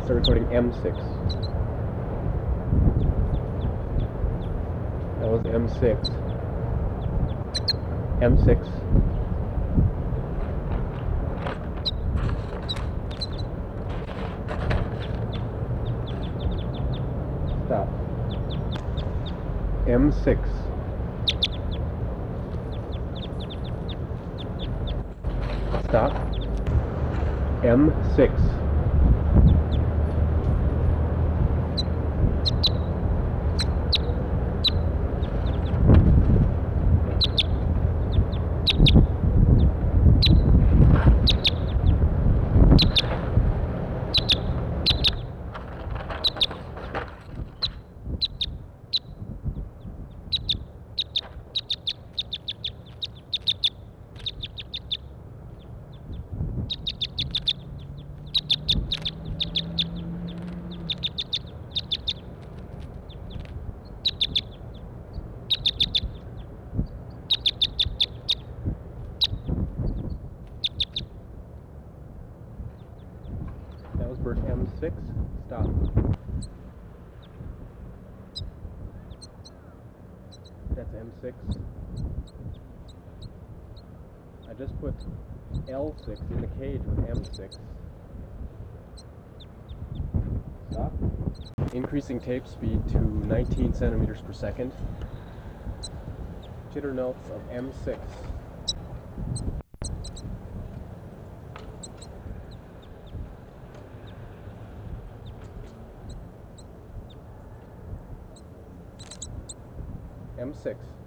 Start recording M6. That was M6. M6. Stop. M6. Stop. M6. That was bird M6. Stop. That's M6. I just put L6 in the cage with M6. Stop. Increasing tape speed to 19 centimeters per second. Jitter notes of M6. M6.